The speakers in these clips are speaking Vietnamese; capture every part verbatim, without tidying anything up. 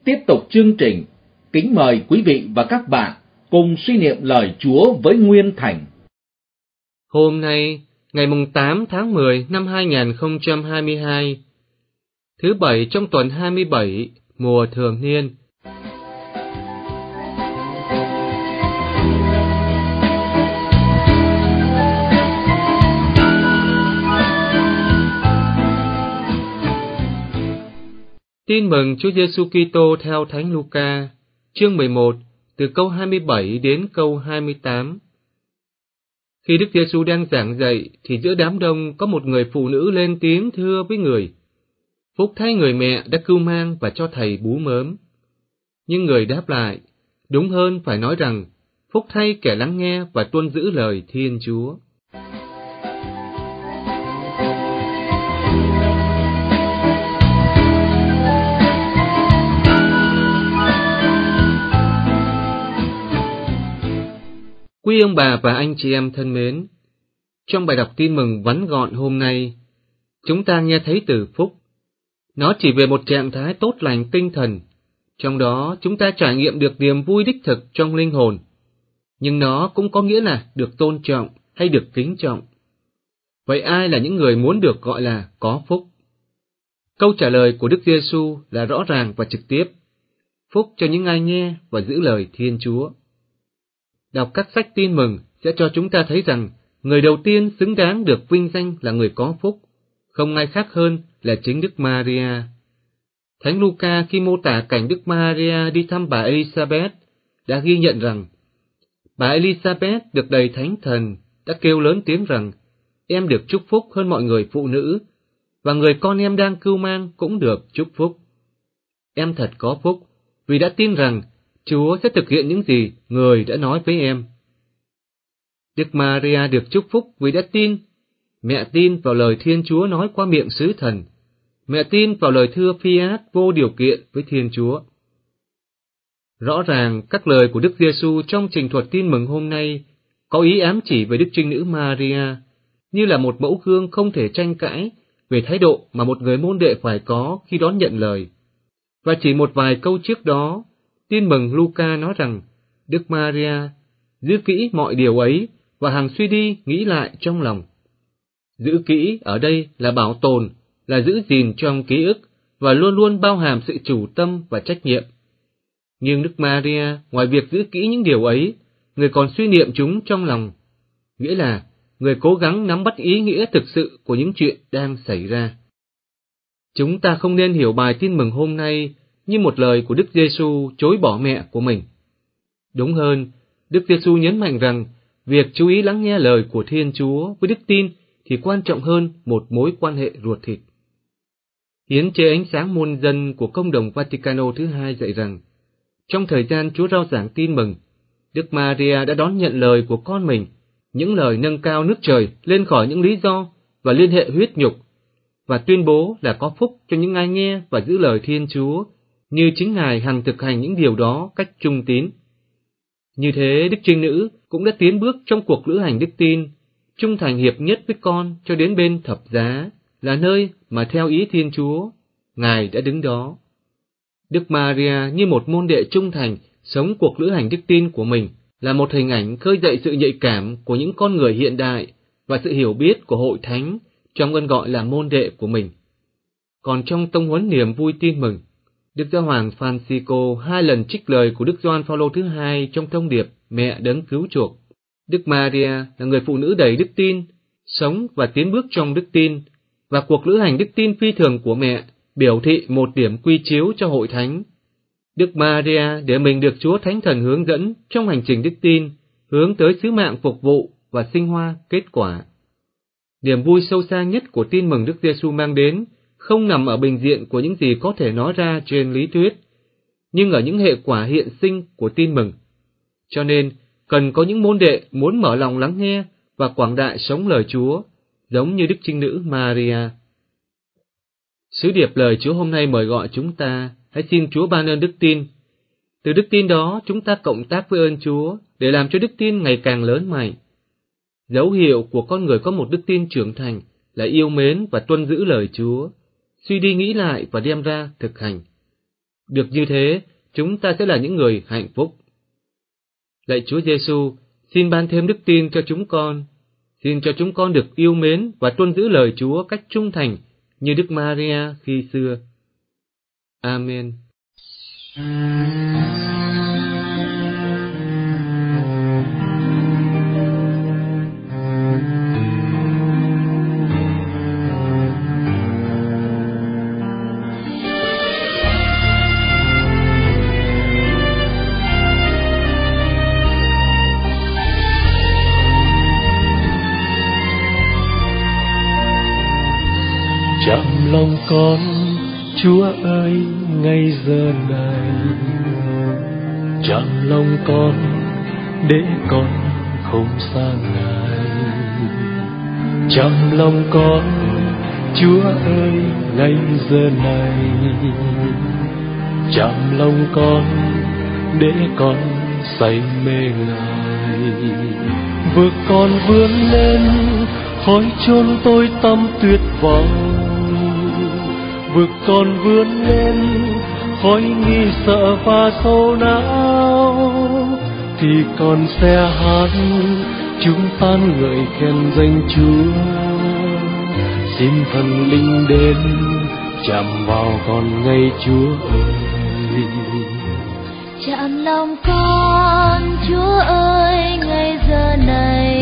tiếp tục chương trình, kính mời quý vị và các bạn cùng suy niệm lời Chúa với Nguyên Thành. Hôm nay, ngày tám tháng mười năm hai nghìn không trăm hai mươi hai, thứ bảy trong tuần hai mươi bảy, mùa thường niên. Tin mừng Chúa Giêsu Kitô theo Thánh Luca, chương mười một, từ câu hai mươi bảy đến câu hai mươi tám. Khi Đức Giêsu đang giảng dạy, thì giữa đám đông có một người phụ nữ lên tiếng thưa với người: Phúc thay người mẹ đã cưu mang và cho thầy bú mớm. Nhưng người đáp lại: Đúng hơn phải nói rằng, phúc thay kẻ lắng nghe và tuân giữ lời Thiên Chúa. Quý ông bà và anh chị em thân mến, trong bài đọc tin mừng ngắn gọn hôm nay, chúng ta nghe thấy từ phúc. Nó chỉ về một trạng thái tốt lành tinh thần, trong đó chúng ta trải nghiệm được niềm vui đích thực trong linh hồn. Nhưng nó cũng có nghĩa là được tôn trọng hay được kính trọng. Vậy ai là những người muốn được gọi là có phúc? Câu trả lời của Đức Giêsu là rõ ràng và trực tiếp: phúc cho những ai nghe và giữ lời Thiên Chúa. Đọc các sách tin mừng sẽ cho chúng ta thấy rằng người đầu tiên xứng đáng được vinh danh là người có phúc, không ai khác hơn là chính Đức Maria. Thánh Luca khi mô tả cảnh Đức Maria đi thăm bà Elizabeth đã ghi nhận rằng bà Elizabeth được đầy Thánh Thần đã kêu lớn tiếng rằng em được chúc phúc hơn mọi người phụ nữ, và người con em đang cưu mang cũng được chúc phúc. Em thật có phúc vì đã tin rằng Chúa sẽ thực hiện những gì người đã nói với em. Đức Maria được chúc phúc vì đã tin. Mẹ tin vào lời Thiên Chúa nói qua miệng sứ thần. Mẹ tin vào lời thưa Phi-át vô điều kiện với Thiên Chúa. Rõ ràng các lời của Đức Giêsu trong trình thuật tin mừng hôm nay có ý ám chỉ về Đức Trinh Nữ Maria như là một mẫu gương không thể tranh cãi về thái độ mà một người môn đệ phải có khi đón nhận lời. Và chỉ một vài câu trước đó, tin mừng Luca nói rằng Đức Maria giữ kỹ mọi điều ấy và hằng suy đi nghĩ lại trong lòng. Giữ kỹ ở đây là bảo tồn, là giữ gìn trong ký ức và luôn luôn bao hàm sự chủ tâm và trách nhiệm. Nhưng Đức Maria, ngoài việc giữ kỹ những điều ấy, người còn suy niệm chúng trong lòng, nghĩa là người cố gắng nắm bắt ý nghĩa thực sự của những chuyện đang xảy ra. Chúng ta không nên hiểu bài tin mừng hôm nay như một lời của Đức Giêsu chối bỏ mẹ của mình. Đúng hơn, Đức Giêsu nhấn mạnh rằng việc chú ý lắng nghe lời của Thiên Chúa với đức tin thì quan trọng hơn một mối quan hệ ruột thịt. Hiến chế ánh sáng muôn dân của Công đồng Vaticano thứ hai dạy rằng, trong thời gian Chúa rao giảng tin mừng, Đức Maria đã đón nhận lời của con mình, những lời nâng cao nước trời lên khỏi những lý do và liên hệ huyết nhục, và tuyên bố là có phúc cho những ai nghe và giữ lời Thiên Chúa, như chính Ngài hằng thực hành những điều đó cách trung tín. Như thế, Đức Trinh Nữ cũng đã tiến bước trong cuộc lữ hành đức tin, trung thành hiệp nhất với con cho đến bên thập giá, là nơi mà theo ý Thiên Chúa, Ngài đã đứng đó. Đức Maria như một môn đệ trung thành sống cuộc lữ hành đức tin của mình là một hình ảnh khơi dậy sự nhạy cảm của những con người hiện đại và sự hiểu biết của hội thánh trong ơn gọi là môn đệ của mình. Còn trong tông huấn niềm vui tin mừng, Đức Giáo hoàng Francisco hai lần trích lời của Đức Gioan Phaolô thứ hai trong thông điệp Mẹ đấng cứu chuộc. Đức Maria là người phụ nữ đầy đức tin, sống và tiến bước trong đức tin, và cuộc lữ hành đức tin phi thường của mẹ biểu thị một điểm quy chiếu cho hội thánh. Đức Maria để mình được Chúa Thánh Thần hướng dẫn trong hành trình đức tin, hướng tới sứ mạng phục vụ và sinh hoa kết quả. Niềm vui sâu xa nhất của tin mừng Đức Giêsu mang đến không nằm ở bình diện của những gì có thể nói ra trên lý thuyết, nhưng ở những hệ quả hiện sinh của tin mừng. Cho nên, cần có những môn đệ muốn mở lòng lắng nghe và quảng đại sống lời Chúa, giống như Đức Trinh Nữ Maria. Sứ điệp lời Chúa hôm nay mời gọi chúng ta hãy xin Chúa ban ơn đức tin. Từ đức tin đó, chúng ta cộng tác với ơn Chúa để làm cho đức tin ngày càng lớn mạnh. Dấu hiệu của con người có một đức tin trưởng thành là yêu mến và tuân giữ lời Chúa, suy đi nghĩ lại và đem ra thực hành. Được như thế, chúng ta sẽ là những người hạnh phúc. Lạy Chúa Giêsu, xin ban thêm đức tin cho chúng con. Xin cho chúng con được yêu mến và tuân giữ lời Chúa cách trung thành như Đức Maria khi xưa. Amen. Chạm lòng con, Chúa ơi, ngay giờ này. Chạm lòng con, để con không xa Ngài. Chạm lòng con, Chúa ơi, ngay giờ này. Chạm lòng con, để con say mê Ngài. Vực con vươn lên, khỏi chốn tối tăm tuyệt vọng. Vực con vươn lên, khỏi nghi sợ và sầu não, thì con sẽ hát chúng tan ngợi khen danh Chúa. Xin thần linh đến chạm vào con ngay Chúa ơi. Chạm lòng con, Chúa ơi, ngay giờ này.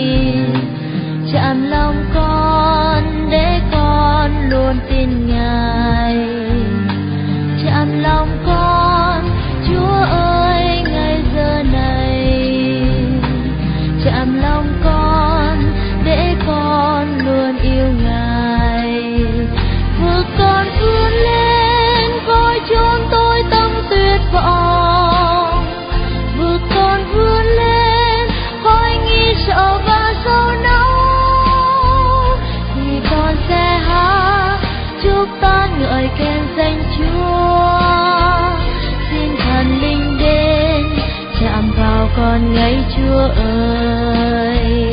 Chạm lòng con, để con luôn tin Ngài. Chạm lòng con, Chúa ơi, ngay giờ này. Chạm lòng con, để con luôn yêu Ngài. Vực con vươn lên, khỏi chốn tối tăm tuyệt vọng. Vực con vươn lên, khỏi nghi sợ và sầu não, thì con sẽ hát chúc ta ngợi khen danh Chúa. Xin thần linh đến chạm vào con ngay Chúa ơi.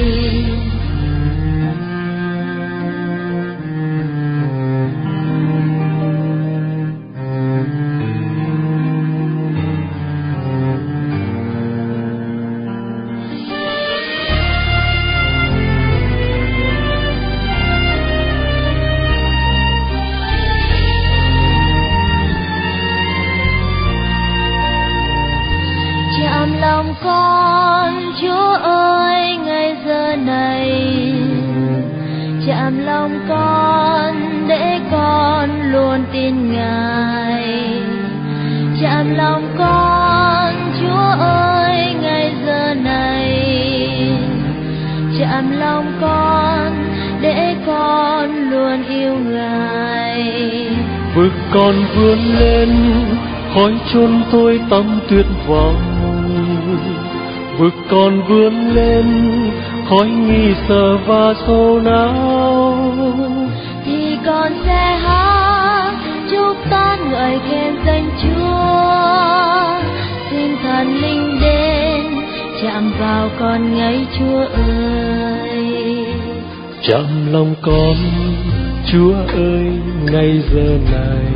Chạm lòng con, Chúa ơi, ngay giờ này. Chạm lòng con, để con luôn tin Ngài. Chạm lòng con, Chúa ơi, ngay giờ này. Chạm lòng con, để con luôn yêu Ngài. Vực con vươn lên, khỏi chốn tối tăm tuyệt vọng. Vực con vươn lên, khỏi nghi sợ và sầu não, thì con sẽ hát chúc tan ngợi khen danh Chúa. Xin thần linh đến chạm vào con ngay Chúa ơi. Chạm lòng con, Chúa ơi, ngay giờ này.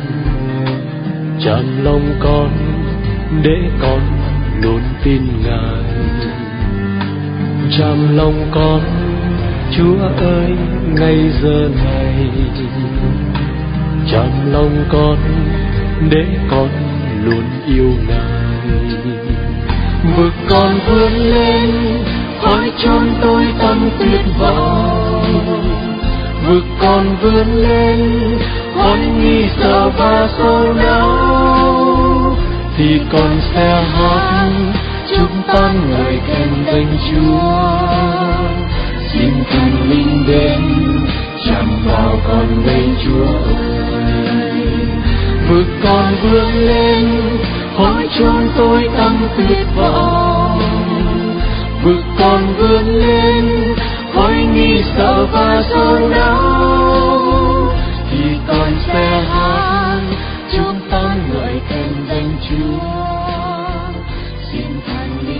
Chạm lòng con, để con luôn tin Ngài. Chạm lòng con, Chúa ơi, ngay giờ này. Chạm lòng con, để con luôn yêu Ngài. Vực con vươn lên, khỏi chốn tối tăm tuyệt vọng. Vực con vươn lên, khỏi nghi sợ và sầu não, thì con sẽ hát chúng ta ngợi khen danh Chúa. Xin thần linh đến chạm vào con đây Chúa ơi. Vực con vươn lên, khỏi chốn tối tăm tuyệt vọng. Vực con vươn lên, khỏi nghi sợ và sầu não, thì con sẽ hát chúng ta ngợi khen danh Chúa. Xin thần linh